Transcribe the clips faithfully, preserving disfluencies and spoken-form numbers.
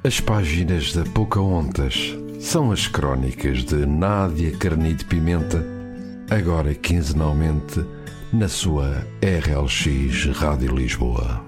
As páginas da Pocahontas são as crónicas de Nádia Carnide Pimenta, agora quinzenalmente na sua R L X Rádio Lisboa.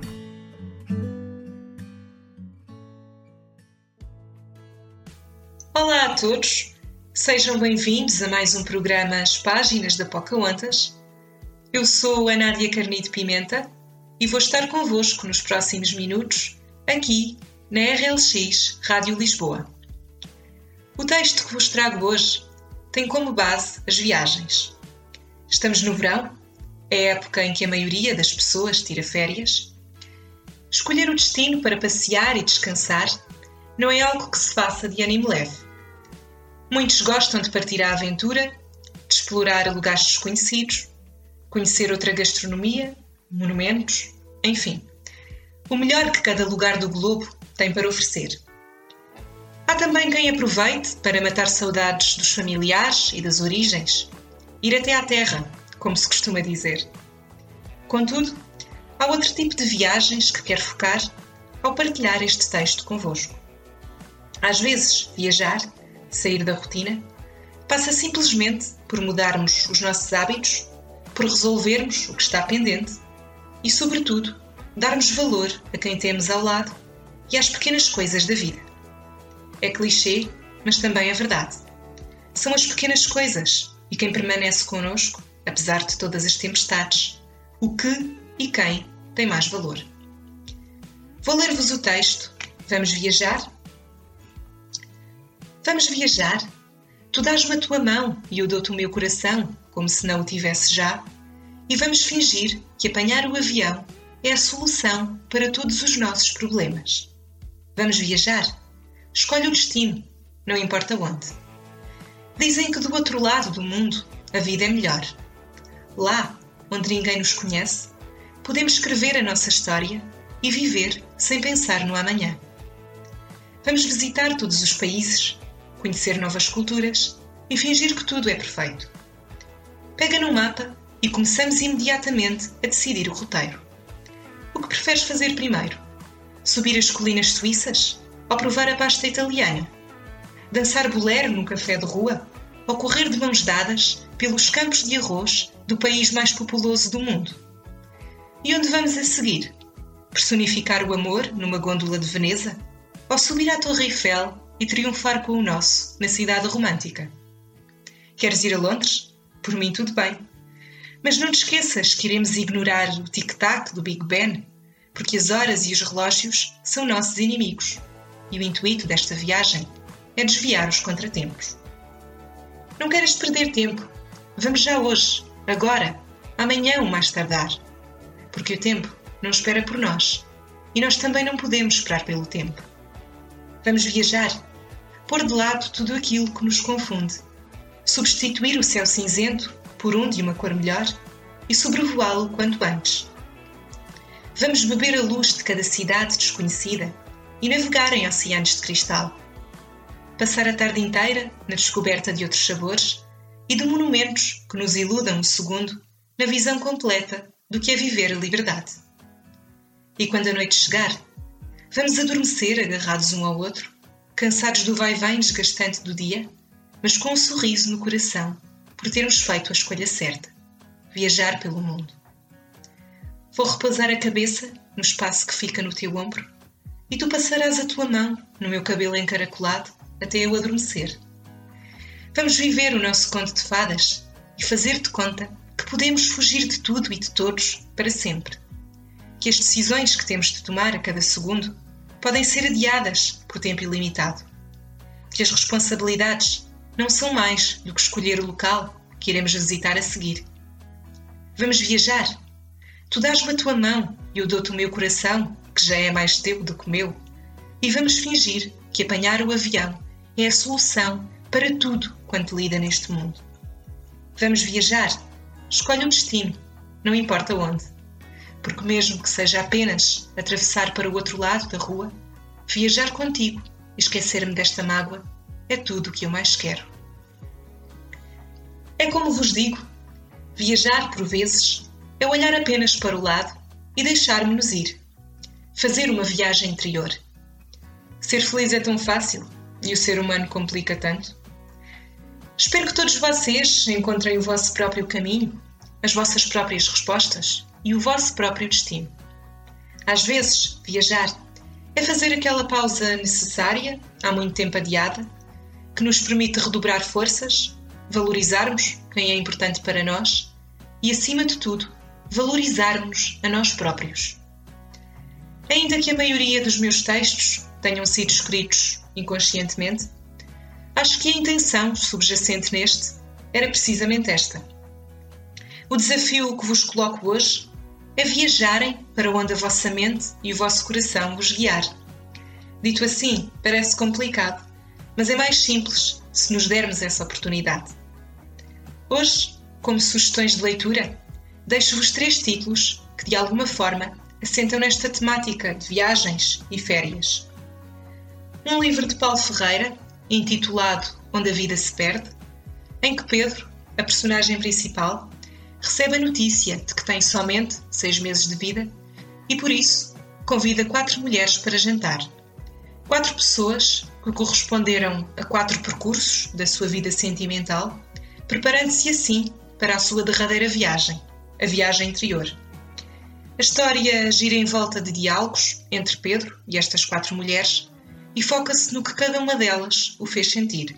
Olá a todos, sejam bem-vindos a mais um programa As Páginas da Pocahontas. Eu sou a Nádia Carnide Pimenta e vou estar convosco nos próximos minutos, aqui na R L X Rádio Lisboa. O texto que vos trago hoje tem como base as viagens. Estamos no verão, é a época em que a maioria das pessoas tira férias. Escolher o destino para passear e descansar não é algo que se faça de ânimo leve. Muitos gostam de partir à aventura, de explorar lugares desconhecidos, conhecer outra gastronomia, monumentos, enfim, o melhor que cada lugar do globo tem para oferecer. Há também quem aproveite para matar saudades dos familiares e das origens, ir até à terra, como se costuma dizer. Contudo, há outro tipo de viagens que quero focar ao partilhar este texto convosco. Às vezes, viajar, sair da rotina, passa simplesmente por mudarmos os nossos hábitos, por resolvermos o que está pendente e, sobretudo, darmos valor a quem temos ao lado e às pequenas coisas da vida. É clichê, mas também é verdade. São as pequenas coisas e quem permanece connosco, apesar de todas as tempestades, o que e quem tem mais valor. Vou ler-vos o texto. Vamos viajar? Vamos viajar? Tu dás-me a tua mão e eu dou-te o meu coração, como se não o tivesse já, e vamos fingir que apanhar o avião é a solução para todos os nossos problemas. Vamos viajar? Escolhe o destino, não importa onde. Dizem que do outro lado do mundo a vida é melhor. Lá, onde ninguém nos conhece, podemos escrever a nossa história e viver sem pensar no amanhã. Vamos visitar todos os países, conhecer novas culturas e fingir que tudo é perfeito. Pega no mapa e começamos imediatamente a decidir o roteiro. O que preferes fazer primeiro? Subir as colinas suíças ou provar a pasta italiana? Dançar bolero num café de rua ou correr de mãos dadas pelos campos de arroz do país mais populoso do mundo? E onde vamos a seguir? Personificar o amor numa gôndola de Veneza ou subir à Torre Eiffel e triunfar com o nosso na cidade romântica? Queres ir a Londres? Por mim tudo bem. Mas não te esqueças que iremos ignorar o tic-tac do Big Ben, porque as horas e os relógios são nossos inimigos, e o intuito desta viagem é desviar os contratempos. Não queres perder tempo? Vamos já hoje, agora, amanhã ou mais tardar, porque o tempo não espera por nós, e nós também não podemos esperar pelo tempo. Vamos viajar, pôr de lado tudo aquilo que nos confunde, substituir o céu cinzento por um de uma cor melhor e sobrevoá-lo quanto antes. Vamos beber a luz de cada cidade desconhecida e navegar em oceanos de cristal. Passar a tarde inteira na descoberta de outros sabores e de monumentos que nos iludam um segundo na visão completa do que é viver a liberdade. E quando a noite chegar, vamos adormecer agarrados um ao outro, cansados do vai-vem desgastante do dia, mas com um sorriso no coração por termos feito a escolha certa, viajar pelo mundo. Vou repousar a cabeça no espaço que fica no teu ombro e tu passarás a tua mão no meu cabelo encaracolado até eu adormecer. Vamos viver o nosso conto de fadas e fazer-te conta que podemos fugir de tudo e de todos para sempre. Que as decisões que temos de tomar a cada segundo podem ser adiadas por tempo ilimitado. Que as responsabilidades não são mais do que escolher o local que iremos visitar a seguir. Vamos viajar? Tu dás-me a tua mão e eu dou-te o meu coração, que já é mais teu do que meu, e vamos fingir que apanhar o avião é a solução para tudo quanto lida neste mundo. Vamos viajar? Escolhe o destino, não importa onde. Porque mesmo que seja apenas atravessar para o outro lado da rua, viajar contigo e esquecer-me desta mágoa é tudo o que eu mais quero. É como vos digo, viajar por vezes é olhar apenas para o lado e deixar-me-nos ir. Fazer uma viagem interior. Ser feliz é tão fácil e o ser humano complica tanto. Espero que todos vocês encontrem o vosso próprio caminho, as vossas próprias respostas e o vosso próprio destino. Às vezes, viajar é fazer aquela pausa necessária, há muito tempo adiada, que nos permite redobrar forças, valorizarmos quem é importante para nós e, acima de tudo, valorizarmos a nós próprios. Ainda que a maioria dos meus textos tenham sido escritos inconscientemente, acho que a intenção subjacente neste era precisamente esta. O desafio que vos coloco hoje é viajarem para onde a vossa mente e o vosso coração vos guiar. Dito assim, parece complicado, mas é mais simples se nos dermos essa oportunidade. Hoje, como sugestões de leitura, deixo-vos três títulos que, de alguma forma, assentam nesta temática de viagens e férias. Um livro de Paulo Ferreira, intitulado Onde a Vida se Perde, em que Pedro, a personagem principal, recebe a notícia de que tem somente seis meses de vida e, por isso, convida quatro mulheres para jantar. Quatro pessoas que corresponderam a quatro percursos da sua vida sentimental, preparando-se assim para a sua derradeira viagem, a viagem interior. A história gira em volta de diálogos entre Pedro e estas quatro mulheres e foca-se no que cada uma delas o fez sentir.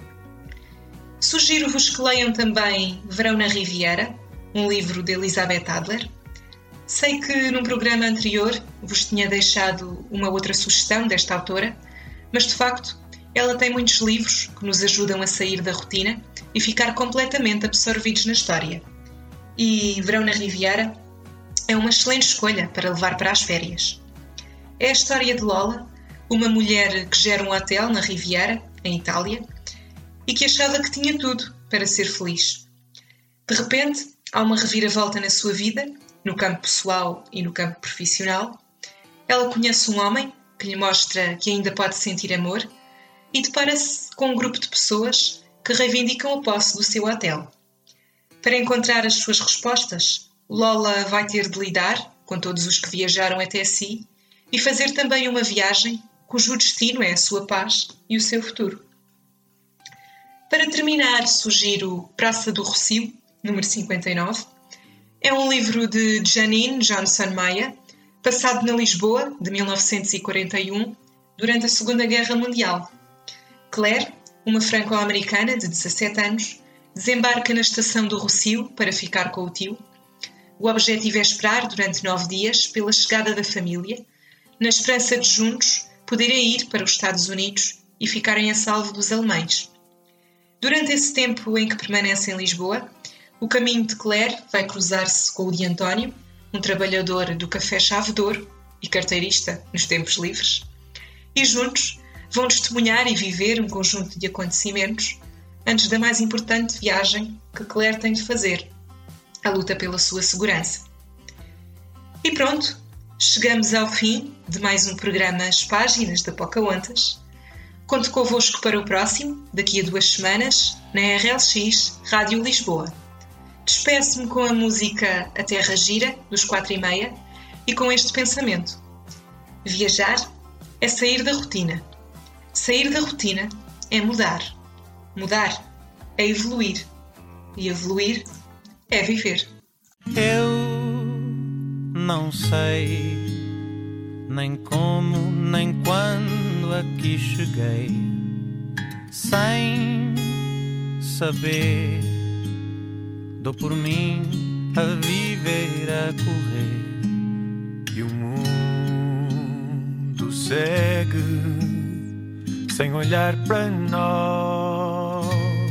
Sugiro-vos que leiam também Verão na Riviera, um livro de Elizabeth Adler. Sei que num programa anterior vos tinha deixado uma outra sugestão desta autora, mas de facto ela tem muitos livros que nos ajudam a sair da rotina e ficar completamente absorvidos na história. E Verão na Riviera é uma excelente escolha para levar para as férias. É a história de Lola, uma mulher que gera um hotel na Riviera, em Itália, e que achava que tinha tudo para ser feliz. De repente, há uma reviravolta na sua vida, no campo pessoal e no campo profissional. Ela conhece um homem que lhe mostra que ainda pode sentir amor e depara-se com um grupo de pessoas que reivindicam a posse do seu hotel. Para encontrar as suas respostas, Lola vai ter de lidar com todos os que viajaram até si e fazer também uma viagem cujo destino é a sua paz e o seu futuro. Para terminar, sugiro Praça do Rossio, número cinquenta e nove. É um livro de Janine Johnson Maia, passado na Lisboa, de mil novecentos e quarenta e um, durante a Segunda Guerra Mundial. Claire, uma franco-americana de dezassete anos, desembarca na estação do Rossio para ficar com o tio. O objetivo é esperar durante nove dias pela chegada da família, na esperança de juntos poderem ir para os Estados Unidos e ficarem a salvo dos alemães. Durante esse tempo em que permanece em Lisboa, o caminho de Claire vai cruzar-se com o de António, um trabalhador do Café Chave de Ouro e carteirista nos tempos livres, e juntos vão testemunhar e viver um conjunto de acontecimentos antes da mais importante viagem que Claire tem de fazer, a luta pela sua segurança. E pronto, chegamos ao fim de mais um programa As Páginas da Pocahontas. Conto convosco para o próximo, daqui a duas semanas, na R L X Rádio Lisboa. Despeço-me com a música A Terra Gira, dos quatro e meia, e com este pensamento. Viajar é sair da rotina. Sair da rotina é mudar. Mudar é evoluir. E evoluir é viver. Eu não sei nem como, nem quando aqui cheguei, sem saber. Dou por mim a viver, a correr, e o mundo segue sem olhar para nós.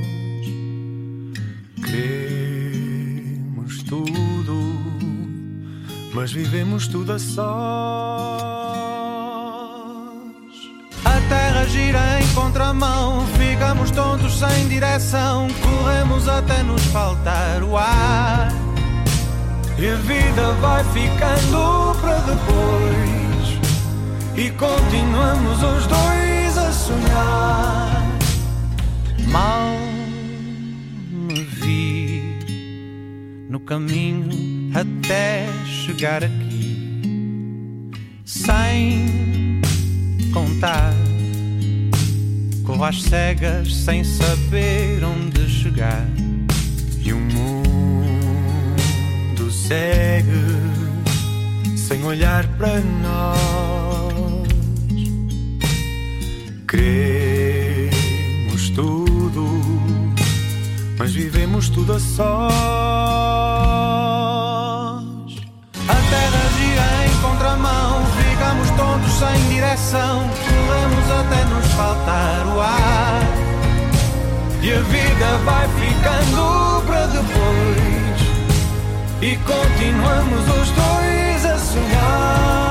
Queremos tudo, mas vivemos tudo a sós. A terra gira em contramão, ficamos tontos sem direção, corremos até nos faltar o ar, e a vida vai ficando para depois, e continuamos os dois a sonhar. Mal me vi no caminho até chegar aqui, sem contar tentar. Corro às cegas sem saber onde chegar. E o mundo segue sem olhar para nós. Queremos tudo, mas vivemos tudo a sós. A terra gira em contramão, ficamos todos sem direção. Corremos até nos faltar o ar. E a vida vai ficando para depois. E continuamos os dois a sonhar.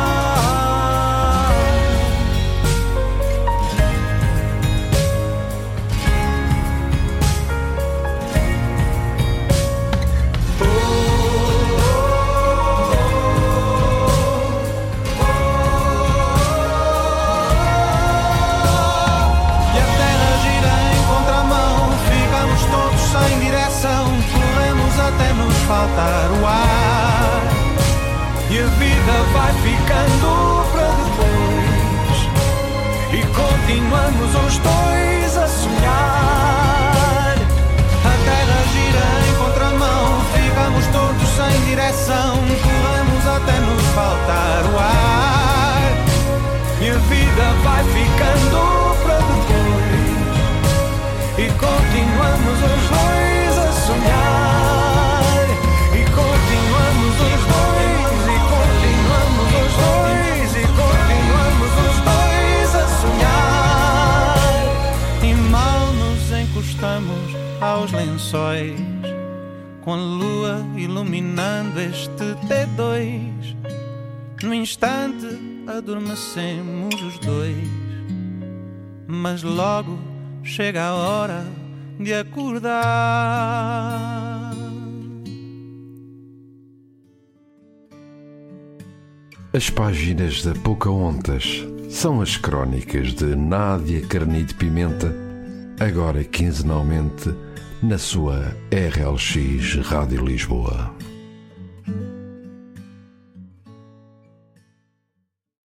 Sem direção, corremos até nos faltar o ar. E a vida vai ficando para depois. E continuamos os dois a sonhar. A terra gira em contramão, ficamos todos sem direção. Corremos até nos faltar o ar. E a vida vai ficando para depois. E continuamos os dois a sonhar. E continuamos os dois. E continuamos os dois. E continuamos os dois a sonhar. E mal nos encostamos aos lençóis, com a lua iluminando este T dois. No instante adormecemos os dois, mas logo chega a hora de acordar. As páginas da Pocahontas são as crónicas de Nádia Carnide Pimenta, agora quinzenalmente na sua R L X Rádio Lisboa.